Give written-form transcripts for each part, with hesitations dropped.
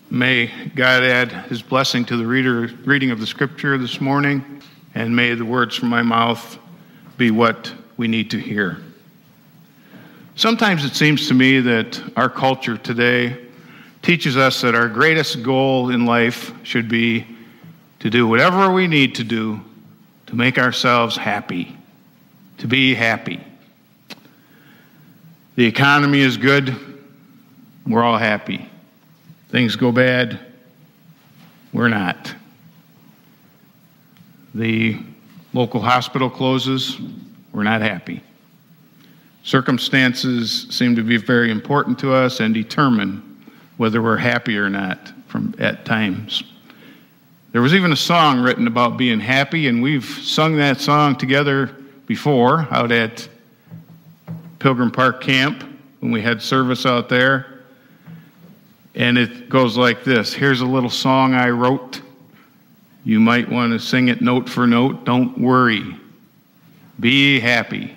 May God add his blessing to the reading of the scripture this morning, and may the words from my mouth be what we need to hear. Sometimes it seems to me that our culture today teaches us that our greatest goal in life should be to do whatever we need to do to make ourselves happy, to be happy. The economy is good, we're all happy. Things go bad, we're not. The local hospital closes, we're not happy. Circumstances seem to be very important to us and determine whether we're happy or not at times. There was even a song written about being happy, and we've sung that song together before out at Pilgrim Park Camp when we had service out there. And it goes like this. Here's a little song I wrote. You might want to sing it note for note. Don't worry. Be happy.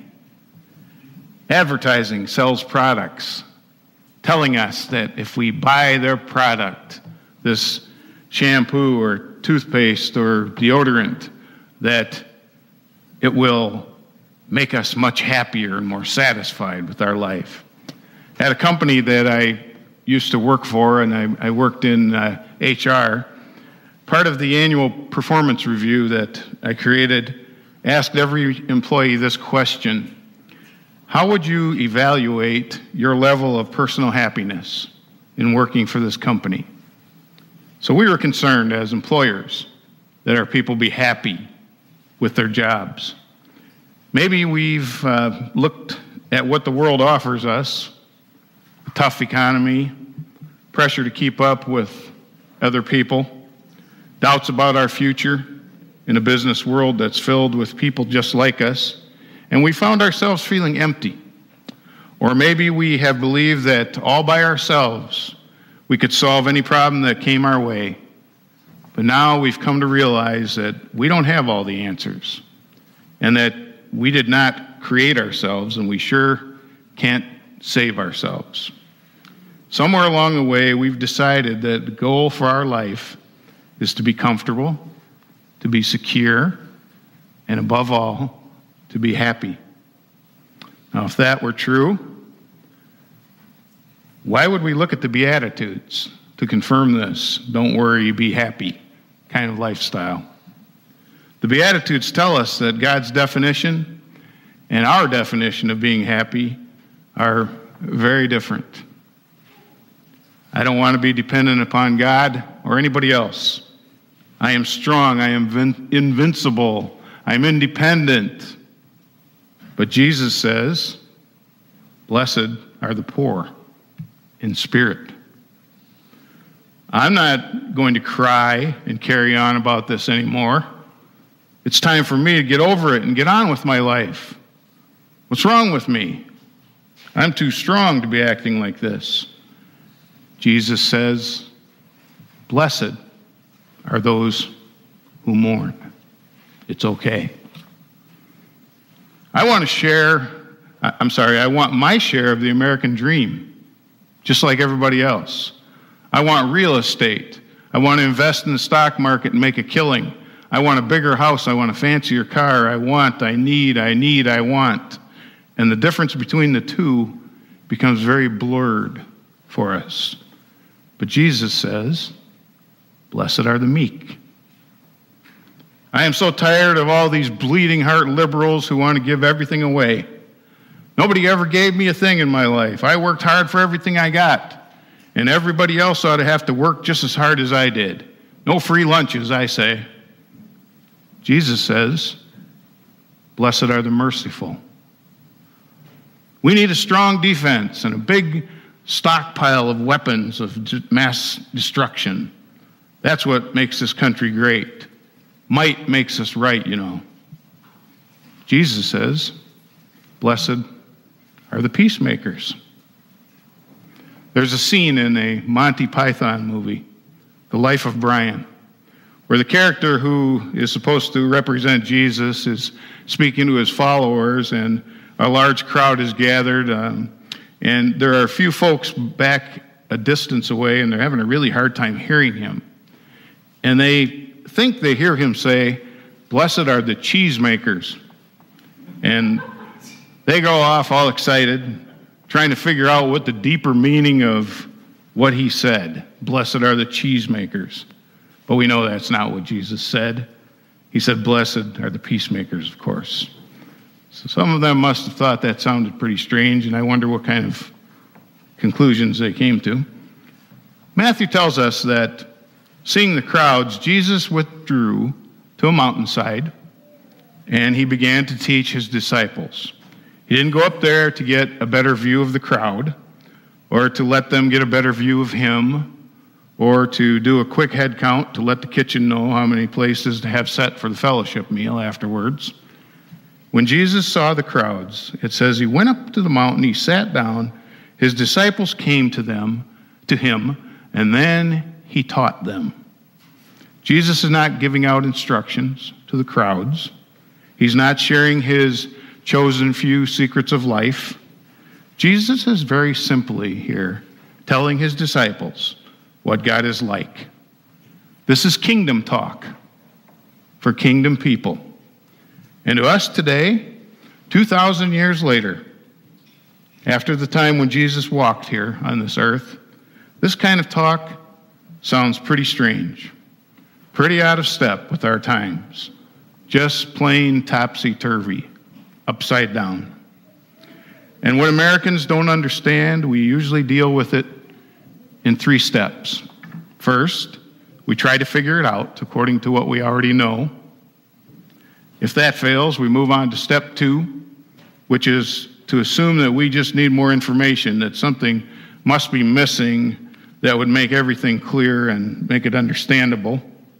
Advertising sells products, telling us that if we buy their product, this shampoo or toothpaste or deodorant, that it will make us much happier and more satisfied with our life. At a company that I used to work for, and I worked in HR, part of the annual performance review that I created asked every employee this question: how would you evaluate your level of personal happiness in working for this company? So we were concerned as employers that our people be happy with their jobs. Maybe we've looked at what the world offers us: a tough economy, pressure to keep up with other people, doubts about our future in a business world that's filled with people just like us, and we found ourselves feeling empty. Or maybe we have believed that all by ourselves we could solve any problem that came our way, but now we've come to realize that we don't have all the answers, and that we did not create ourselves, and we sure can't save ourselves. Somewhere along the way, we've decided that the goal for our life is to be comfortable, to be secure, and above all, to be happy. Now, if that were true, why would we look at the Beatitudes to confirm this "don't worry, be happy" kind of lifestyle? The Beatitudes tell us that God's definition and our definition of being happy are very different. I don't want to be dependent upon God or anybody else. I am strong. I am invincible. I'm independent. But Jesus says, blessed are the poor in spirit. I'm not going to cry and carry on about this anymore. It's time for me to get over it and get on with my life. What's wrong with me? I'm too strong to be acting like this. Jesus says, blessed are those who mourn. It's okay. I want my share of the American dream, just like everybody else. I want real estate. I want to invest in the stock market and make a killing. I want a bigger house. I want a fancier car. I want. And the difference between the two becomes very blurred for us. But Jesus says, blessed are the meek. I am so tired of all these bleeding heart liberals who want to give everything away. Nobody ever gave me a thing in my life. I worked hard for everything I got, and everybody else ought to have to work just as hard as I did. No free lunches, I say. Jesus says, blessed are the merciful. We need a strong defense and a big stockpile of weapons of mass destruction. That's what makes this country great. Might makes us right, you know. Jesus says, blessed are the peacemakers. There's a scene in a Monty Python movie, The Life of Brian, where the character who is supposed to represent Jesus is speaking to his followers, and a large crowd is gathered, and there are a few folks back a distance away, and they're having a really hard time hearing him. And they think they hear him say, "Blessed are the cheesemakers." And they go off all excited, trying to figure out what the deeper meaning of what he said. Blessed are the cheesemakers. But we know that's not what Jesus said. He said, blessed are the peacemakers, of course. So some of them must have thought that sounded pretty strange, and I wonder what kind of conclusions they came to. Matthew tells us that, seeing the crowds, Jesus withdrew to a mountainside, and he began to teach his disciples. He didn't go up there to get a better view of the crowd, or to let them get a better view of him, or to do a quick head count to let the kitchen know how many places to have set for the fellowship meal afterwards. When Jesus saw the crowds, it says he went up to the mountain, he sat down, his disciples came to him, and then he taught them. Jesus is not giving out instructions to the crowds. He's not sharing his chosen few secrets of life. Jesus is very simply here telling his disciples what God is like. This is kingdom talk for kingdom people. And to us today, 2,000 years later, after the time when Jesus walked here on this earth, this kind of talk sounds pretty strange, pretty out of step with our times, just plain topsy-turvy, upside down. And when Americans don't understand, we usually deal with it in 3 steps. First, we try to figure it out according to what we already know. If that fails, we move on to step 2, which is to assume that we just need more information, that something must be missing that would make everything clear and make it understandable.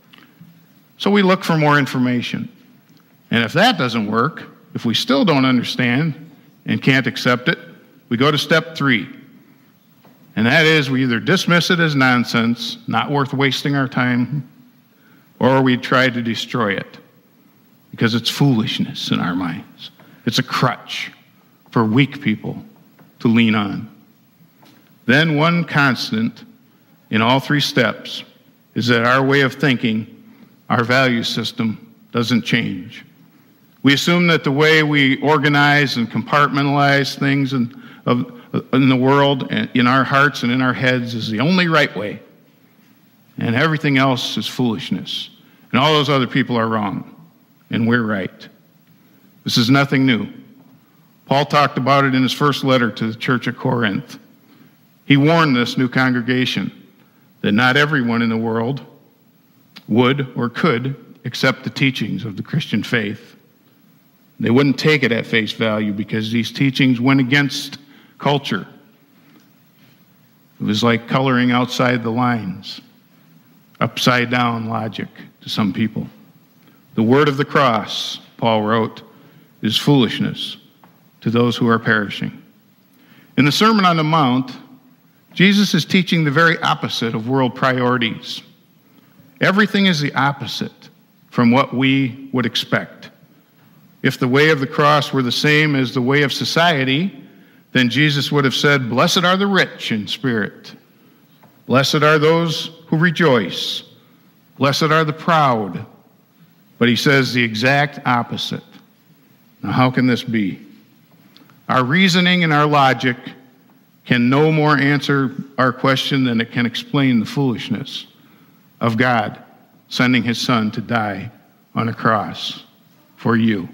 So we look for more information. And if that doesn't work, if we still don't understand and can't accept it, we go to step 3. And that is, we either dismiss it as nonsense, not worth wasting our time, or we try to destroy it because it's foolishness in our minds. It's a crutch for weak people to lean on. Then one constant in all 3 steps is that our way of thinking, our value system, doesn't change. We assume that the way we organize and compartmentalize things in the world, and in our hearts and in our heads, is the only right way. And everything else is foolishness. And all those other people are wrong. And we're right. This is nothing new. Paul talked about it in his first letter to the church at Corinth. He warned this new congregation that not everyone in the world would or could accept the teachings of the Christian faith. They wouldn't take it at face value because these teachings went against culture. It was like coloring outside the lines, upside down logic to some people. The word of the cross, Paul wrote, is foolishness to those who are perishing. In the Sermon on the Mount, Jesus is teaching the very opposite of world priorities. Everything is the opposite from what we would expect. If the way of the cross were the same as the way of society, then Jesus would have said, blessed are the rich in spirit. Blessed are those who rejoice. Blessed are the proud. But he says the exact opposite. Now, how can this be? Our reasoning and our logic can no more answer our question than it can explain the foolishness of God sending his Son to die on a cross for you.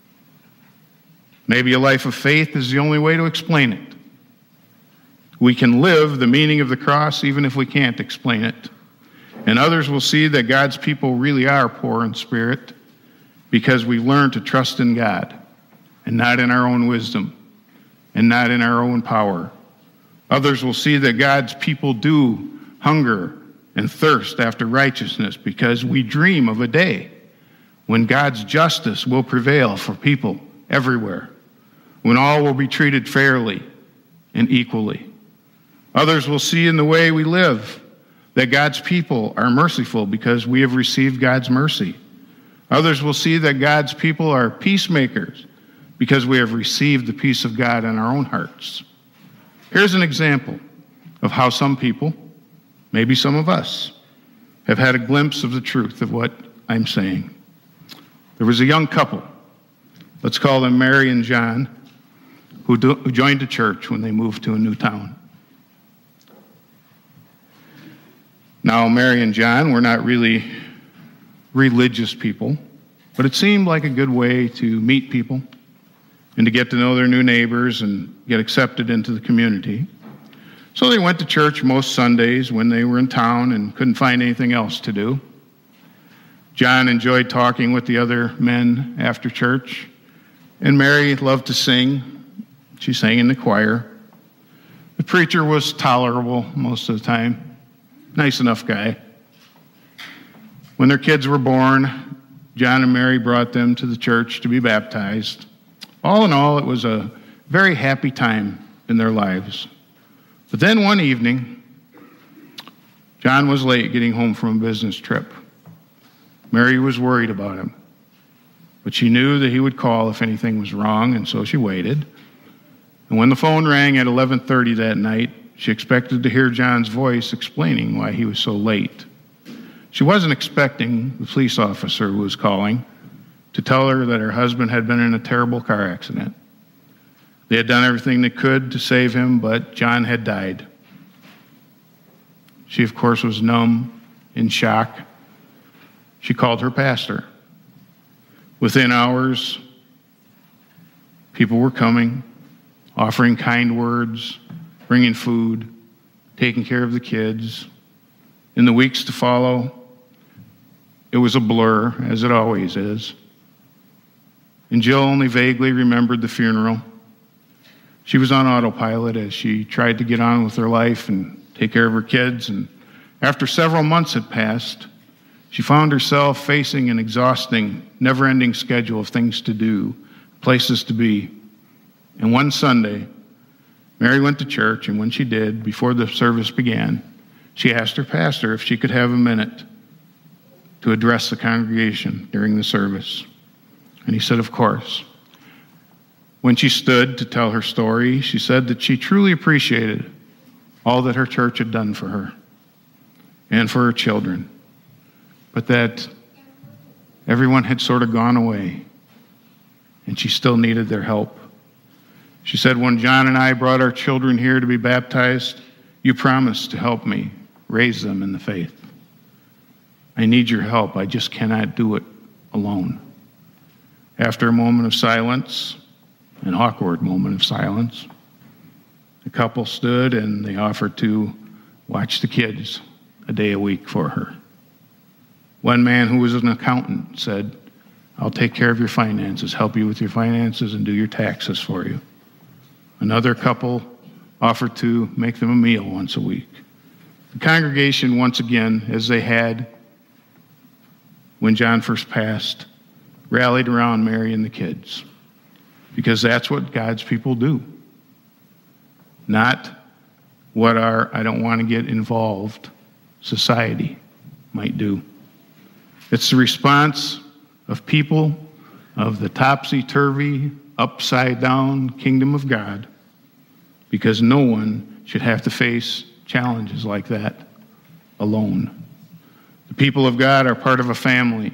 Maybe a life of faith is the only way to explain it. We can live the meaning of the cross even if we can't explain it. And others will see that God's people really are poor in spirit because we've learned to trust in God and not in our own wisdom and not in our own power. Others will see that God's people do hunger and thirst after righteousness because we dream of a day when God's justice will prevail for people everywhere, when all will be treated fairly and equally. Others will see in the way we live that God's people are merciful because we have received God's mercy. Others will see that God's people are peacemakers because we have received the peace of God in our own hearts. Here's an example of how some people, maybe some of us, have had a glimpse of the truth of what I'm saying. There was a young couple, let's call them Mary and John, who joined a church when they moved to a new town. Now, Mary and John were not really religious people, but it seemed like a good way to meet people and to get to know their new neighbors and get accepted into the community. So they went to church most Sundays when they were in town and couldn't find anything else to do. John enjoyed talking with the other men after church, and Mary loved to sing. She sang in the choir. The preacher was tolerable most of the time. Nice enough guy. When their kids were born, John and Mary brought them to the church to be baptized. All in all, it was a very happy time in their lives. But then one evening, John was late getting home from a business trip. Mary was worried about him, but she knew that he would call if anything was wrong, and so she waited. And when the phone rang at 11:30 that night, she expected to hear John's voice explaining why he was so late. She wasn't expecting the police officer who was calling to tell her that her husband had been in a terrible car accident. They had done everything they could to save him, but John had died. She, of course, was numb, in shock. She called her pastor. Within hours, people were coming, offering kind words, bringing food, taking care of the kids. In the weeks to follow, it was a blur, as it always is. And Jill only vaguely remembered the funeral. She was on autopilot as she tried to get on with her life and take care of her kids. And after several months had passed, she found herself facing an exhausting, never-ending schedule of things to do, places to be. And one Sunday, Mary went to church, and when she did, before the service began, she asked her pastor if she could have a minute to address the congregation during the service. And he said, of course. When she stood to tell her story, she said that she truly appreciated all that her church had done for her and for her children, but that everyone had sort of gone away, and she still needed their help. She said, when John and I brought our children here to be baptized, you promised to help me raise them in the faith. I need your help. I just cannot do it alone. After a moment of silence, an awkward moment of silence, the couple stood and they offered to watch the kids a day a week for her. One man who was an accountant said, I'll take care of your finances, help you with your finances, and do your taxes for you. Another couple offered to make them a meal once a week. The congregation, once again, as they had when John first passed, rallied around Mary and the kids, because that's what God's people do. Not what our I don't want to get involved society might do. It's the response of people of the topsy-turvy, upside-down kingdom of God, because no one should have to face challenges like that alone. The people of God are part of a family.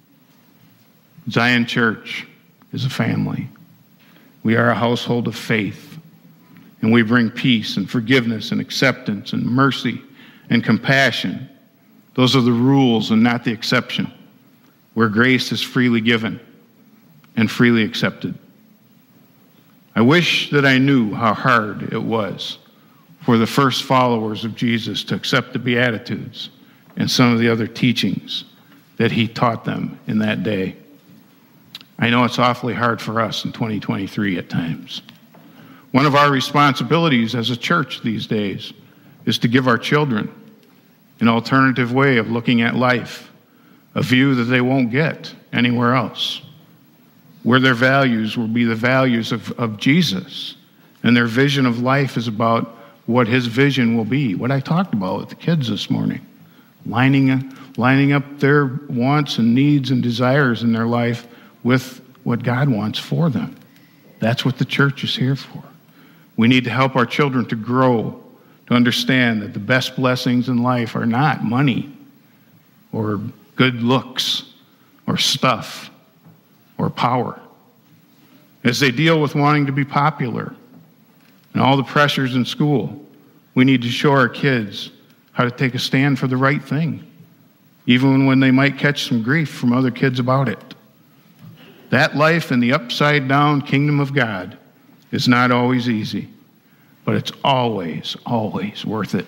Zion Church is a family. We are a household of faith, and we bring peace and forgiveness and acceptance and mercy and compassion. Those are the rules and not the exception, where grace is freely given and freely accepted. I wish that I knew how hard it was for the first followers of Jesus to accept the Beatitudes and some of the other teachings that he taught them in that day. I know it's awfully hard for us in 2023 at times. One of our responsibilities as a church these days is to give our children an alternative way of looking at life, a view that they won't get anywhere else, where their values will be the values of Jesus, and their vision of life is about what his vision will be, what I talked about with the kids this morning, lining up their wants and needs and desires in their life with what God wants for them. That's what the church is here for. We need to help our children to grow, to understand that the best blessings in life are not money or good looks or stuff or power. As they deal with wanting to be popular and all the pressures in school, we need to show our kids how to take a stand for the right thing, even when they might catch some grief from other kids about it. That life in the upside-down kingdom of God is not always easy, but it's always, always worth it.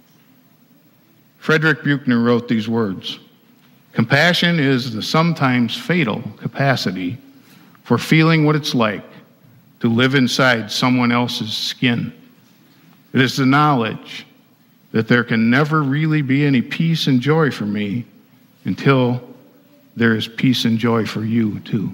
Frederick Buechner wrote these words: "Compassion is the sometimes fatal capacity for feeling what it's like to live inside someone else's skin. It is the knowledge that there can never really be any peace and joy for me until there is peace and joy for you too."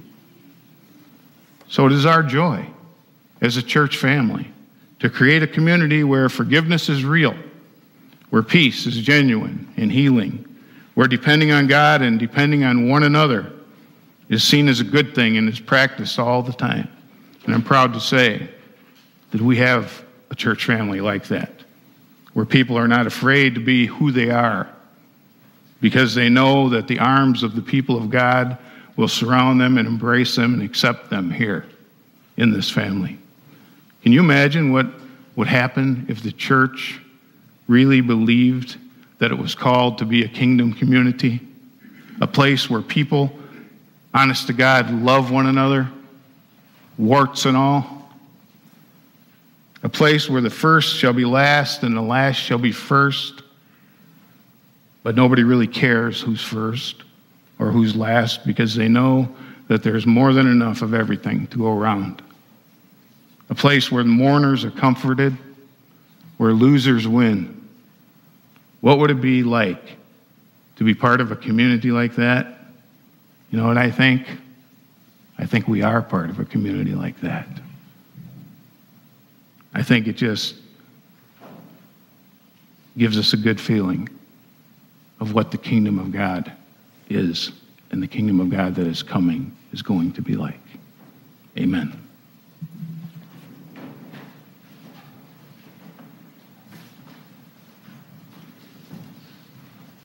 So it is our joy as a church family to create a community where forgiveness is real, where peace is genuine and healing, where depending on God and depending on one another is seen as a good thing and is practiced all the time. And I'm proud to say that we have a church family like that, where people are not afraid to be who they are because they know that the arms of the people of God will surround them and embrace them and accept them here in this family. Can you imagine what would happen if the church really believed that it was called to be a kingdom community, a place where people, honest to God, love one another, warts and all, a place where the first shall be last and the last shall be first, but nobody really cares who's first or who's last because they know that there's more than enough of everything to go around. A place where the mourners are comforted, where losers win. What would it be like to be part of a community like that? You know what I think? I think we are part of a community like that. I think it just gives us a good feeling of what the kingdom of God is and the kingdom of God that is coming is going to be like. Amen.